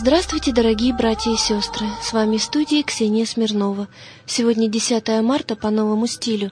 Здравствуйте, дорогие братья и сестры! С вами в студии Ксения Смирнова. Сегодня 10 марта по новому стилю,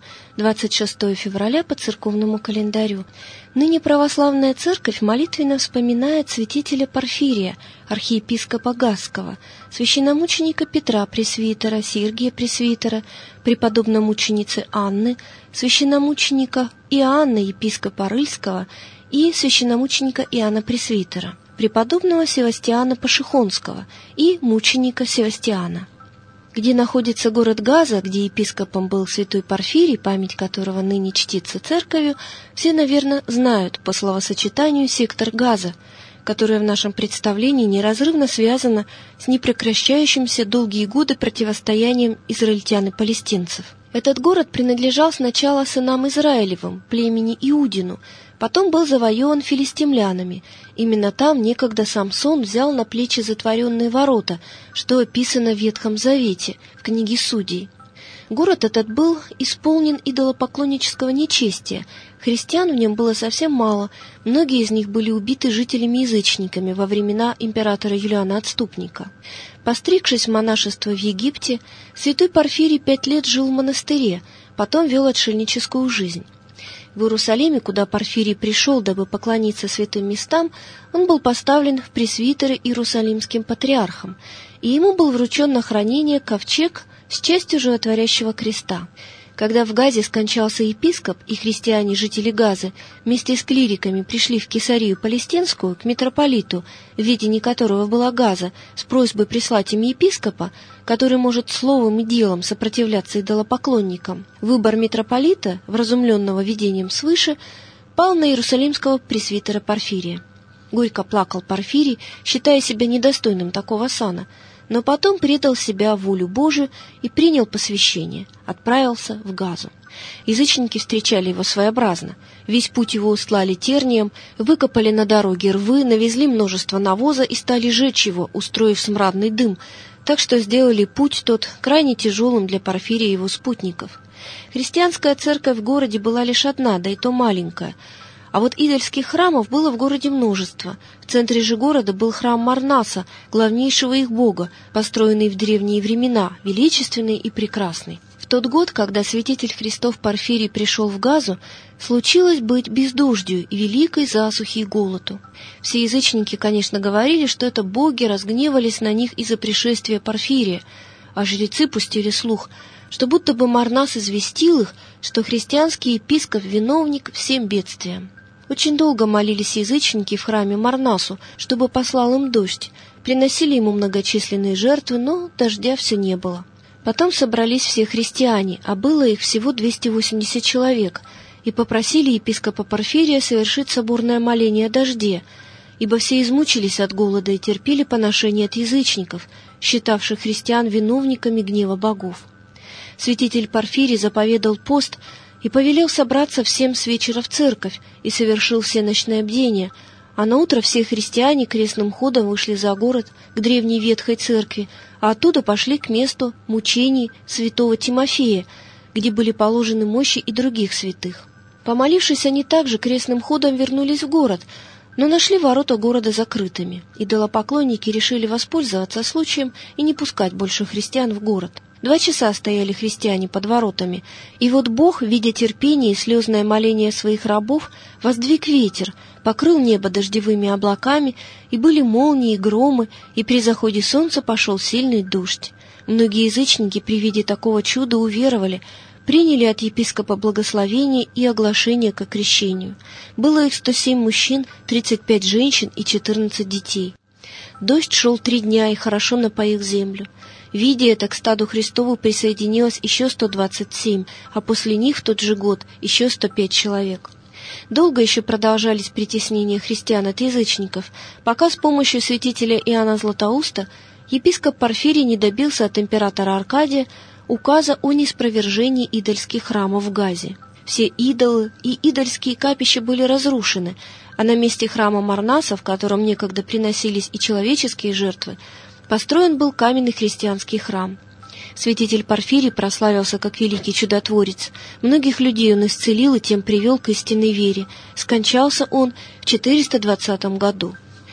26 февраля по церковному календарю. Ныне православная церковь молитвенно вспоминает святителя Порфирия, архиепископа Газского, священномученика Петра Пресвитера, Сергия Пресвитера, преподобномученицы Анны, священномученика Иоанна, епископа Рыльского и священномученика Иоанна Пресвитера, преподобного Севастиана Пашихонского и мученика Севастиана. Где находится город Газа, где епископом был святой Порфирий, память которого ныне чтится церковью, все, наверное, знают по словосочетанию сектор Газа, которое в нашем представлении неразрывно связано с непрекращающимся долгие годы противостоянием израильтян и палестинцев. Этот город принадлежал сначала сынам Израилевым, племени Иудину, потом был завоеван филистимлянами. Именно там некогда Самсон взял на плечи затворенные ворота, что описано в Ветхом Завете, в книге Судей. Город этот был исполнен идолопоклоннического нечестия, христиан в нем было совсем мало, многие из них были убиты жителями-язычниками во времена императора Юлиана Отступника. Постригшись в монашество в Египте, святой Порфирий 5 лет жил в монастыре, потом вел отшельническую жизнь. В Иерусалиме, куда Порфирий пришел, дабы поклониться святым местам, он был поставлен в пресвитеры иерусалимским патриархом, и ему был вручен на хранение ковчег с частью животворящего креста. Когда в Газе скончался епископ, и христиане, жители Газы, вместе с клириками пришли в Кесарию Палестинскую к митрополиту, в ведении которого была Газа, с просьбой прислать им епископа, который может словом и делом сопротивляться идолопоклонникам, выбор митрополита, вразумленного видением свыше, пал на иерусалимского пресвитера Порфирия. Горько плакал Порфирий, считая себя недостойным такого сана, но потом предал себя волю Божию и принял посвящение, отправился в Газу. Язычники встречали его своеобразно. Весь путь его устлали тернием, выкопали на дороге рвы, навезли множество навоза и стали жечь его, устроив смрадный дым, так что сделали путь тот крайне тяжелым для Порфирия и его спутников. Христианская церковь в городе была лишь одна, да и то маленькая. А вот идольских храмов было в городе множество. В центре же города был храм Марнаса, главнейшего их бога, построенный в древние времена, величественный и прекрасный. В тот год, когда святитель Христов Порфирий пришел в Газу, случилось быть бездождью и великой засухи и голоду. Все язычники, конечно, говорили, что это боги разгневались на них из-за пришествия Порфирия, а жрецы пустили слух, что будто бы Марнас известил их, что христианский епископ виновник всем бедствиям. Очень долго молились язычники в храме Марнасу, чтобы послал им дождь, приносили ему многочисленные жертвы, но дождя все не было. Потом собрались все христиане, а было их всего 280 человек, и попросили епископа Порфирия совершить соборное моление о дожде, ибо все измучились от голода и терпели поношение от язычников, считавших христиан виновниками гнева богов. Святитель Порфирий заповедал пост и повелел собраться всем с вечера в церковь и совершил всеночное бдение, а наутро все христиане крестным ходом вышли за город к древней ветхой церкви, а оттуда пошли к месту мучений святого Тимофея, где были положены мощи и других святых. Помолившись, они также крестным ходом вернулись в город, но нашли ворота города закрытыми. Идолопоклонники решили воспользоваться случаем и не пускать больше христиан в город. 2 часа стояли христиане под воротами, и вот Бог, видя терпение и слезное моление своих рабов, воздвиг ветер, покрыл небо дождевыми облаками, и были молнии и громы, и при заходе солнца пошел сильный дождь. Многие язычники при виде такого чуда уверовали, приняли от епископа благословение и оглашение ко крещению. Было их 107 мужчин, 35 женщин и 14 детей. Дождь шел 3 дня и хорошо напоил землю. Видя это, к стаду Христову присоединилось еще 127, а после них в тот же год еще 105 человек. Долго еще продолжались притеснения христиан от язычников, пока с помощью святителя Иоанна Златоуста епископ Порфирий не добился от императора Аркадия указа о неспровержении идольских храмов в Газе. Все идолы и идольские капища были разрушены, а на месте храма Марнаса, в котором некогда приносились и человеческие жертвы, построен был каменный христианский храм. Святитель Порфирий прославился как великий чудотворец. Многих людей он исцелил и тем привел к истинной вере. Скончался он в 420 году.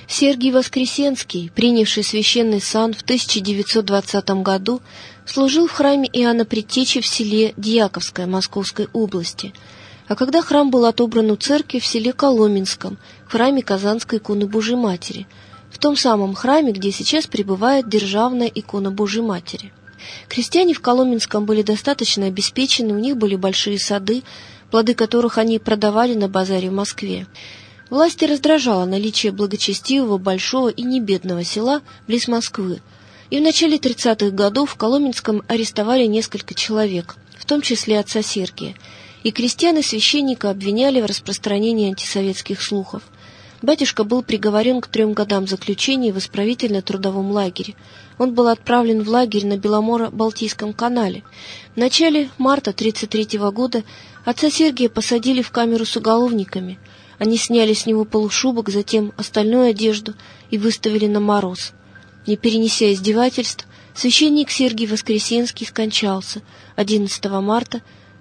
Сергий Воскресенский, принявший священный сан в 1920 году, служил в храме Иоанна Предтечи в селе Дьяковское Московской области, а когда храм был отобран у церкви в селе Коломенском, в храме Казанской иконы Божией Матери, в том самом храме, где сейчас пребывает державная икона Божией Матери. Крестьяне в Коломенском были достаточно обеспечены, у них были большие сады, плоды которых они продавали на базаре в Москве. Власти раздражало наличие благочестивого, большого и небедного села близ Москвы, и в начале 30-х годов в Коломенском арестовали несколько человек, в том числе отца Сергия, и крестьян и священника обвиняли в распространении антисоветских слухов. Батюшка был приговорен к 3 годам заключения в исправительно-трудовом лагере. Он был отправлен в лагерь на Беломоро-Балтийском канале. В начале марта 1933 года отца Сергия посадили в камеру с уголовниками. Они сняли с него полушубок, затем остальную одежду и выставили на мороз. Не перенеся издевательств, священник Сергий Воскресенский скончался 11 марта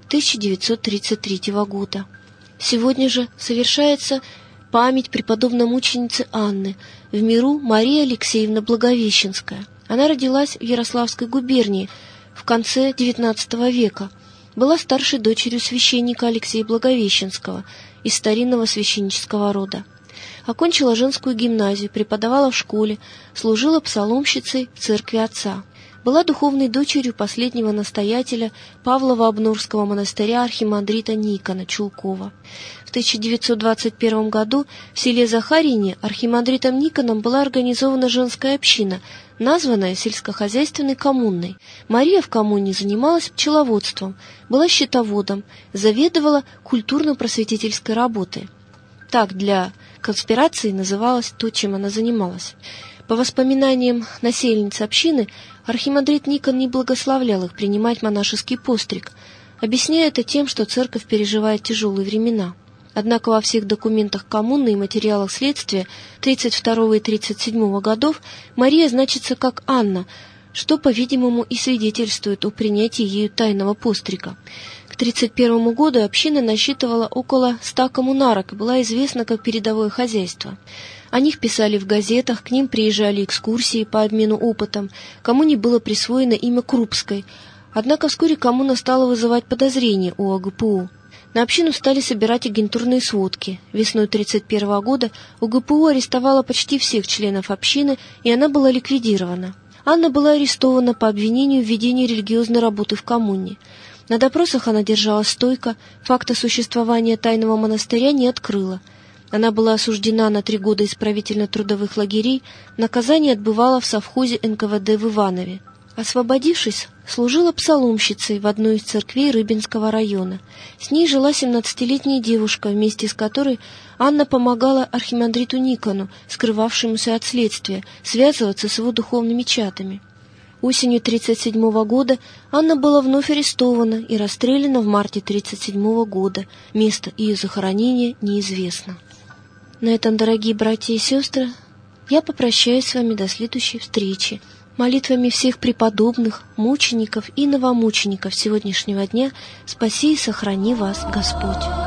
1933 года. Сегодня же совершается память преподобной мученицы Анны, в миру Мария Алексеевна Благовещенская. Она родилась в Ярославской губернии в конце XIX века, была старшей дочерью священника Алексея Благовещенского из старинного священнического рода. Окончила женскую гимназию, преподавала в школе, служила псаломщицей в церкви отца. Была духовной дочерью последнего настоятеля Павлово-Обнорского монастыря архимандрита Никона Чулкова. В 1921 году в селе Захарьине архимандритом Никоном была организована женская община, названная сельскохозяйственной коммунной. Мария в коммуне занималась пчеловодством, была счетоводом, заведовала культурно-просветительской работой. Так для конспирации называлось то, чем она занималась. По воспоминаниям насельниц общины, архимандрит Никон не благословлял их принимать монашеский постриг, объясняя это тем, что церковь переживает тяжелые времена. Однако во всех документах коммуны и материалах следствия 1932 и 1937 годов Мария значится как Анна, что, по-видимому, и свидетельствует о принятии ею тайного пострига. К 1931 году община насчитывала около 100 коммунарок и была известна как передовое хозяйство. О них писали в газетах, к ним приезжали экскурсии по обмену опытом, коммуне было присвоено имя Крупской. Однако вскоре коммуна стала вызывать подозрения у ОГПУ. На общину стали собирать агентурные сводки. Весной 1931 года ОГПУ арестовала почти всех членов общины, и она была ликвидирована. Анна была арестована по обвинению в ведении религиозной работы в коммуне. На допросах она держалась стойко, факта существования тайного монастыря не открыла. Она была осуждена на 3 года исправительно-трудовых лагерей, наказание отбывала в совхозе НКВД в Иванове. Освободившись, служила псаломщицей в одной из церквей Рыбинского района. С ней жила 17-летняя девушка, вместе с которой Анна помогала архимандриту Никону, скрывавшемуся от следствия, связываться с его духовными чатами. Осенью 1937 года Анна была вновь арестована и расстреляна в марте 1937 года. Место ее захоронения неизвестно. На этом, дорогие братья и сестры, я попрощаюсь с вами до следующей встречи. Молитвами всех преподобных, мучеников и новомучеников сегодняшнего дня спаси и сохрани вас Господь.